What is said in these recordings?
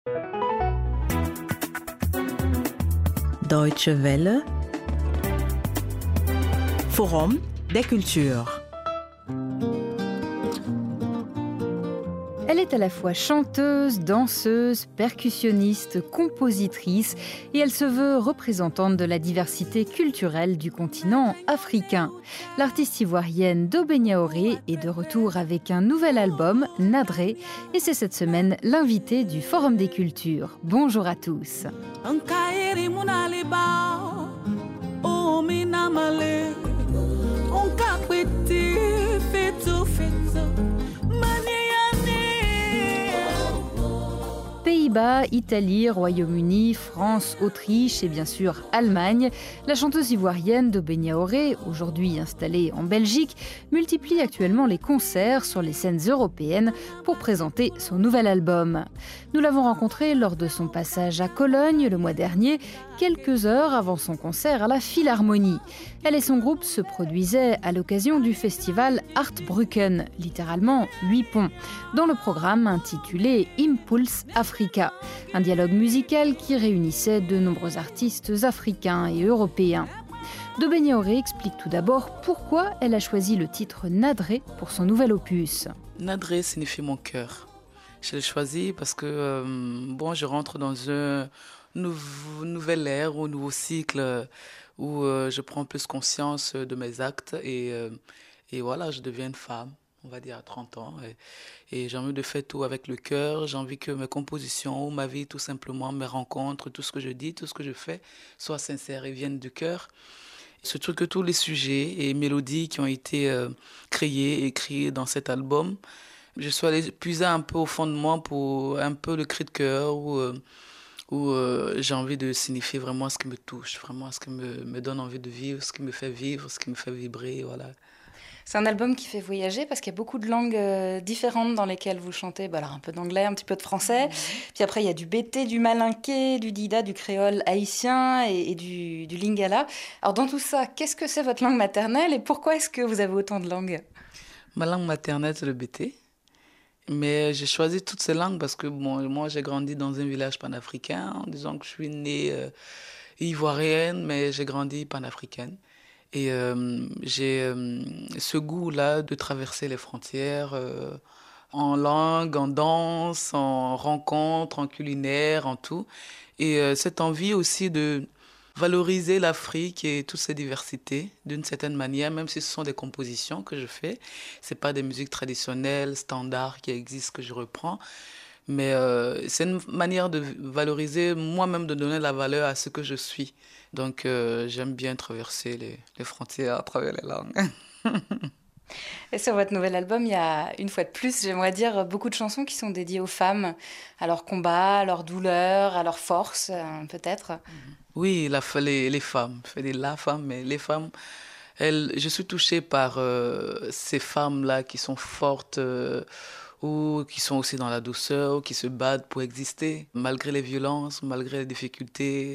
Deutsche Welle, Forum des cultures. Elle est à la fois chanteuse, danseuse, percussionniste, compositrice et elle se veut représentante de la diversité culturelle du continent africain. L'artiste ivoirienne Dobe Niaouré est de retour avec un nouvel album, Nadré, et c'est cette semaine l'invité du Forum des cultures. Bonjour à tous. Pays-Bas, Italie, Royaume-Uni, France, Autriche et bien sûr Allemagne, la chanteuse ivoirienne Dobe Niaouré, aujourd'hui installée en Belgique, multiplie actuellement les concerts sur les scènes européennes pour présenter son nouvel album. Nous l'avons rencontrée lors de son passage à Cologne le mois dernier, quelques heures avant son concert à la Philharmonie. Elle et son groupe se produisaient à l'occasion du festival Artbrücken, littéralement 8 ponts, dans le programme intitulé Impulse Africa, un dialogue musical qui réunissait de nombreux artistes africains et européens. Dobe Niaouré explique tout d'abord pourquoi elle a choisi le titre Nadré pour son nouvel opus. Nadré signifie mon cœur. Je l'ai choisi parce que je rentre dans une nouvelle ère, un nouveau cycle où je prends plus conscience de mes actes et voilà, je deviens une femme, on va dire à 30 ans. Et j'ai envie de faire tout avec le cœur, j'ai envie que mes compositions, ma vie tout simplement, mes rencontres, tout ce que je dis, tout ce que je fais, soit sincère et vienne du cœur. Surtout que tous les sujets et mélodies qui ont été créés et écrits dans cet album, je suis allé puiser un peu au fond de moi pour un peu le cri de cœur où j'ai envie de signifier vraiment ce qui me touche, vraiment ce qui me donne envie de vivre, ce qui me fait vivre, ce qui me fait vibrer, voilà. C'est un album qui fait voyager parce qu'il y a beaucoup de langues différentes dans lesquelles vous chantez. Alors un peu d'anglais, un petit peu de français. Puis après, il y a du bété, du malinké, du dida, du créole haïtien et du lingala. Alors dans tout ça, qu'est-ce que c'est votre langue maternelle et pourquoi est-ce que vous avez autant de langues ? Ma langue maternelle, c'est le bété. Mais j'ai choisi toutes ces langues parce que moi, j'ai grandi dans un village panafricain, en disant que je suis née ivoirienne, mais j'ai grandi panafricaine. Et j'ai ce goût-là de traverser les frontières en langue, en danse, en rencontre, en culinaire, en tout. Et cette envie aussi de valoriser l'Afrique et toutes ses diversités d'une certaine manière, même si ce sont des compositions que je fais. Ce n'est pas des musiques traditionnelles, standards qui existent que je reprends. Mais c'est une manière de valoriser, moi-même de donner la valeur à ce que je suis. Donc j'aime bien traverser les frontières à travers les langues. Et sur votre nouvel album, il y a une fois de plus, j'aimerais dire, beaucoup de chansons qui sont dédiées aux femmes, à leur combat, à leur douleur, à leur force, peut-être. Oui, les femmes, je dis la femme, mais les femmes, je suis touchée par ces femmes-là qui sont fortes ou qui sont aussi dans la douceur, ou qui se battent pour exister, malgré les violences, malgré les difficultés.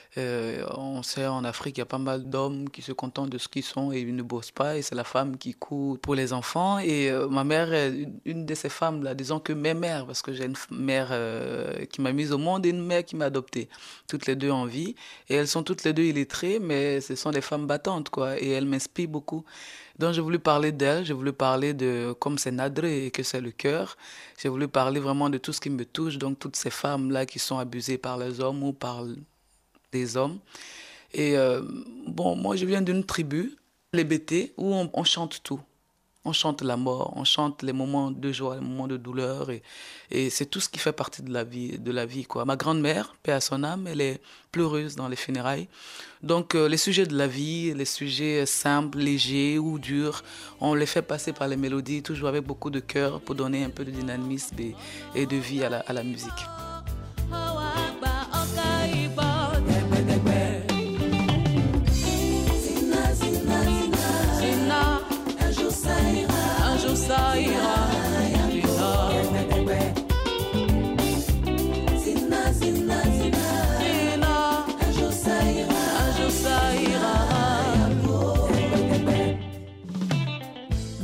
On sait en Afrique, il y a pas mal d'hommes qui se contentent de ce qu'ils sont et ils ne bossent pas, et c'est la femme qui court pour les enfants. Et ma mère est une de ces femmes-là, disons que mes mères, parce que j'ai une mère qui m'a mise au monde et une mère qui m'a adoptée, toutes les deux en vie. Et elles sont toutes les deux illettrées, mais ce sont des femmes battantes, quoi, et elles m'inspirent beaucoup. Donc j'ai voulu parler d'elles, j'ai voulu parler de comme c'est Nadré et que c'est le cœur. J'ai voulu parler vraiment de tout ce qui me touche, donc toutes ces femmes-là qui sont abusées par les hommes ou par des hommes. Et moi je viens d'une tribu, les Bétés, où on chante tout. On chante la mort, on chante les moments de joie, les moments de douleur, et c'est tout ce qui fait partie de la vie, quoi. Ma grand-mère, paix à son âme, elle est pleureuse dans les funérailles. Donc les sujets de la vie, les sujets simples, légers ou durs, on les fait passer par les mélodies, toujours avec beaucoup de cœur pour donner un peu de dynamisme et de vie à la musique.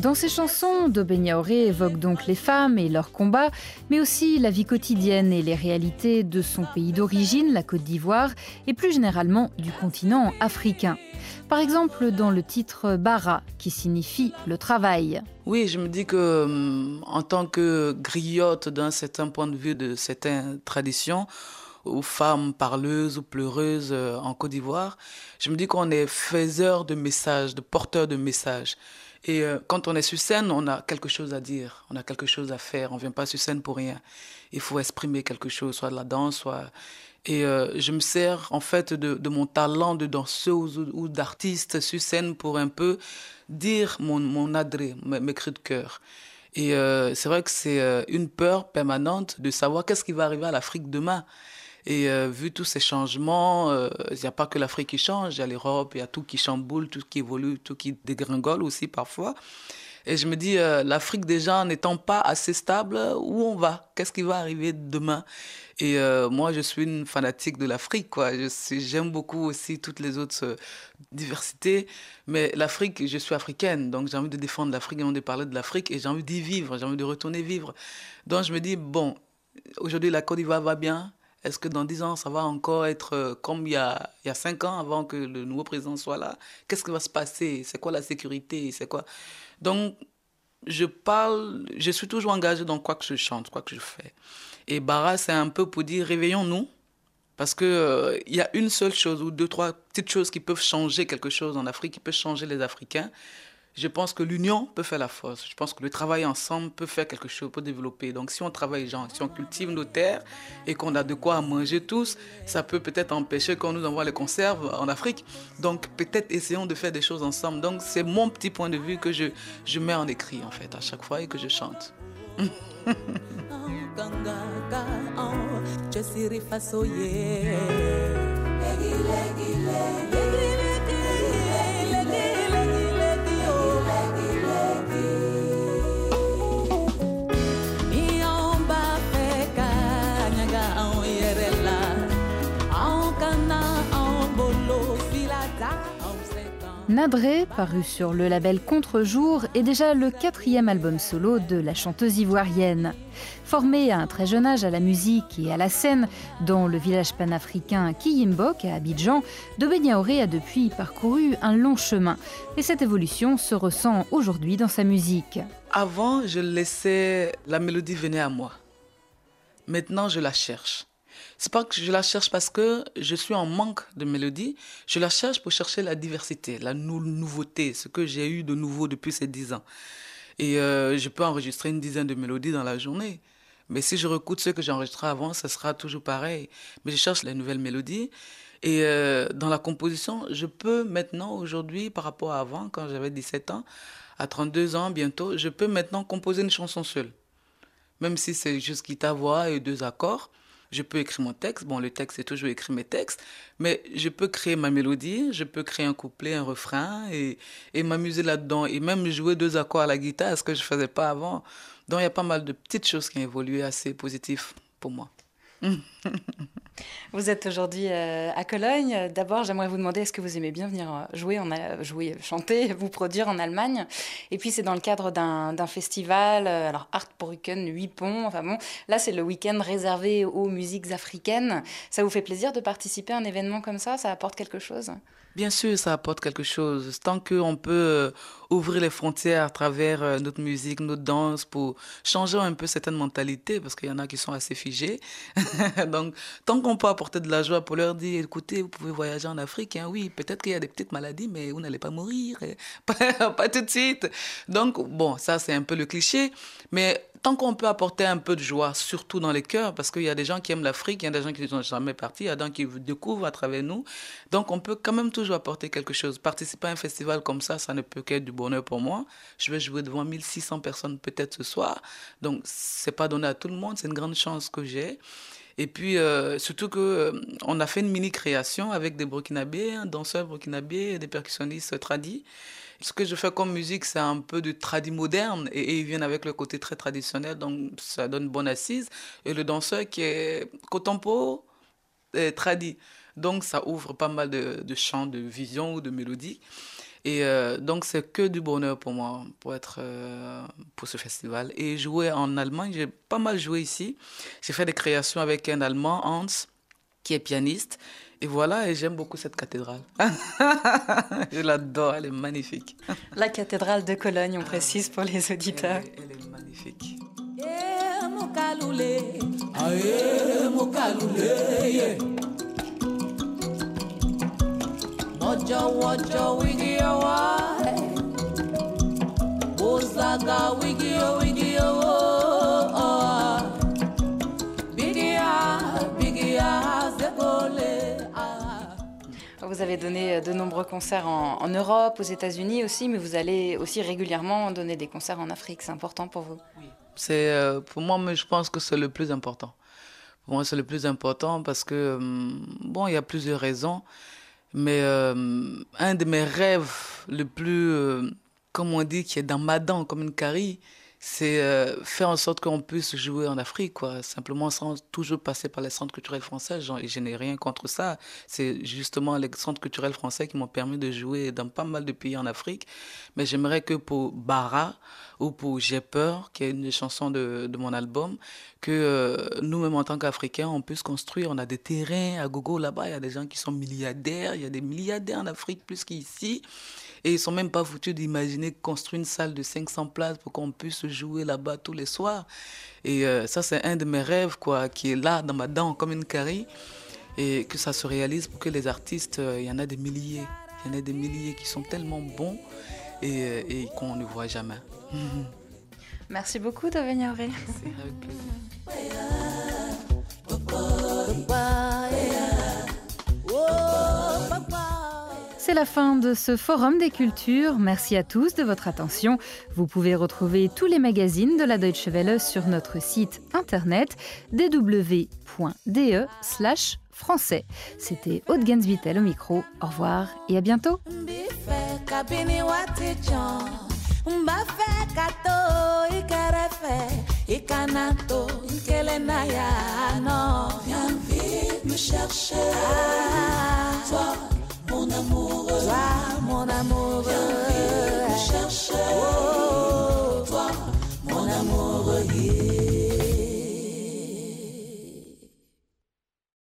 Dans ses chansons, Dobé Niaoré évoque donc les femmes et leurs combats, mais aussi la vie quotidienne et les réalités de son pays d'origine, la Côte d'Ivoire, et plus généralement du continent africain. Par exemple, dans le titre Bara, qui signifie le travail. Oui, je me dis que en tant que griotte d'un certain point de vue de certaines traditions, ou femmes parleuses ou pleureuses en Côte d'Ivoire, je me dis qu'on est faiseur de messages, de porteurs de messages. Et quand on est sur scène, on a quelque chose à dire, on a quelque chose à faire, on ne vient pas sur scène pour rien. Il faut exprimer quelque chose, soit de la danse, soit... Et je me sers en fait de mon talent de danseuse ou d'artiste sur scène pour un peu dire mon adresse, mes cris de cœur. Et c'est vrai que c'est une peur permanente de savoir qu'est-ce qui va arriver à l'Afrique demain. Et vu tous ces changements, il n'y a pas que l'Afrique qui change, il y a l'Europe, il y a tout qui chamboule, tout qui évolue, tout qui dégringole aussi parfois. Et je me dis, l'Afrique déjà n'étant pas assez stable, où on va? Qu'est-ce qui va arriver demain? Et moi, je suis une fanatique de l'Afrique, quoi. J'aime beaucoup aussi toutes les autres diversités. Mais l'Afrique, je suis africaine, donc j'ai envie de défendre l'Afrique, j'ai envie de parler de l'Afrique et j'ai envie d'y vivre, j'ai envie de retourner vivre. Donc je me dis, bon, aujourd'hui la Côte d'Ivoire va bien. Est-ce que dans 10 ans, ça va encore être comme il y a 5 ans, avant que le nouveau président soit là? Qu'est-ce qui va se passer? C'est quoi la sécurité? C'est quoi? Donc, je suis toujours engagée dans quoi que je chante, quoi que je fais. Et Bara, c'est un peu pour dire, réveillons-nous, parce que y a une seule chose, ou 2, 3 petites choses qui peuvent changer quelque chose en Afrique, qui peuvent changer les Africains. Je pense que l'union peut faire la force. Je pense que le travail ensemble peut faire quelque chose, peut développer. Donc si on travaille, si on cultive nos terres et qu'on a de quoi manger tous, ça peut peut-être empêcher qu'on nous envoie les conserves en Afrique. Donc peut-être essayons de faire des choses ensemble. Donc c'est mon petit point de vue que je mets en écrit en fait à chaque fois et que je chante. Nadré, paru sur le label Contre-jour, est déjà le 4e album solo de la chanteuse ivoirienne. Formée à un très jeune âge à la musique et à la scène dans le village panafricain Kiyimbok à Abidjan, Dobé Niaoré a depuis parcouru un long chemin. Et cette évolution se ressent aujourd'hui dans sa musique. Avant, je laissais la mélodie venir à moi. Maintenant, je la cherche. C'est pas que je la cherche parce que je suis en manque de mélodie. Je la cherche pour chercher la diversité, la nouveauté, ce que j'ai eu de nouveau depuis ces 10 ans. Et je peux enregistrer une dizaine de mélodies dans la journée. Mais si je réécoute ce que j'ai enregistré avant, ça sera toujours pareil. Mais je cherche les nouvelles mélodies. Et dans la composition, je peux maintenant, aujourd'hui, par rapport à avant, quand j'avais 17 ans, à 32 ans bientôt, je peux maintenant composer une chanson seule. Même si c'est juste guitare-voix et 2 accords. Je peux écrire mon texte. Bon, le texte, c'est toujours écrire mes textes. Mais je peux créer ma mélodie, je peux créer un couplet, un refrain et m'amuser là-dedans. Et même jouer 2 accords à la guitare, ce que je ne faisais pas avant. Donc, il y a pas mal de petites choses qui ont évolué assez positives pour moi. Vous êtes aujourd'hui à Cologne. D'abord, j'aimerais vous demander, est-ce que vous aimez bien venir jouer, chanter, vous produire en Allemagne? Et puis, c'est dans le cadre d'un festival, alors Artbrücken, 8 ponts. Enfin bon, là, c'est le week-end réservé aux musiques africaines. Ça vous fait plaisir de participer à un événement comme ça? Ça apporte quelque chose? Bien sûr, ça apporte quelque chose. Tant qu'on peut ouvrir les frontières à travers notre musique, notre danse, pour changer un peu certaines mentalités, parce qu'il y en a qui sont assez figées. Donc, tant qu'on peut apporter de la joie pour leur dire, écoutez, vous pouvez voyager en Afrique, hein, oui, peut-être qu'il y a des petites maladies, mais vous n'allez pas mourir, pas tout de suite. Donc, bon, ça, c'est un peu le cliché, mais tant qu'on peut apporter un peu de joie, surtout dans les cœurs, parce qu'il y a des gens qui aiment l'Afrique, il y a des gens qui ne sont jamais partis, il y a des gens qui découvrent à travers nous. Donc, on peut quand même toujours apporter quelque chose. Participer à un festival comme ça ne peut qu'être du bonheur pour moi. Je vais jouer devant 1600 personnes peut-être ce soir. Donc, ce n'est pas donné à tout le monde. C'est une grande chance que j'ai. Et puis, surtout qu'on a fait une mini-création avec des Burkinabés, un danseur burkinabé et des percussionnistes tradis. Ce que je fais comme musique, c'est un peu de tradi moderne et ils viennent avec le côté très traditionnel, donc ça donne une bonne assise. Et le danseur qui est contempo, tradi. Donc ça ouvre pas mal de champs de vision ou de mélodie. Et donc, c'est que du bonheur pour moi, pour ce festival. Et jouer en Allemagne, j'ai pas mal joué ici. J'ai fait des créations avec un Allemand, Hans, qui est pianiste. Et voilà, et j'aime beaucoup cette cathédrale. Je l'adore, elle est magnifique. La cathédrale de Cologne, on précise pour les auditeurs. Elle est magnifique. Vous avez donné de nombreux concerts en Europe, aux États-Unis aussi, mais vous allez aussi régulièrement donner des concerts en Afrique. C'est important pour vous? Oui. Pour moi, mais je pense que c'est le plus important. Pour moi, c'est le plus important parce que, il y a plusieurs raisons. Mais un de mes rêves le plus, comme on dit, qui est dans ma dent, comme une carie, c'est faire en sorte qu'on puisse jouer en Afrique, quoi. Simplement sans toujours passer par les centres culturels français. Je n'ai rien contre ça. C'est justement les centres culturels français qui m'ont permis de jouer dans pas mal de pays en Afrique. Mais j'aimerais que pour Bara ou pour J'ai peur, qui est une des chansons de mon album, que nous-mêmes en tant qu'Africains, on puisse construire. On a des terrains à gogo là-bas. Il y a des gens qui sont milliardaires. Il y a des milliardaires en Afrique plus qu'ici. Et ils ne sont même pas foutus d'imaginer construire une salle de 500 places pour qu'on puisse jouer là-bas tous les soirs. Et ça, c'est un de mes rêves, quoi, qui est là, dans ma dent, comme une carie. Et que ça se réalise pour que les artistes, il y en a des milliers. Il y en a des milliers qui sont tellement bons et qu'on ne voit jamais. Merci beaucoup, Dovenia Auré. C'est avec plaisir. C'est la fin de ce Forum des cultures. Merci à tous de votre attention. Vous pouvez retrouver tous les magazines de la Deutsche Welle sur notre site internet www.de/français. C'était Aude Genswittel au micro. Au revoir et à bientôt. Viens vite me chercher, toi mon amoureux, viens vite me chercher, toi mon amoureux.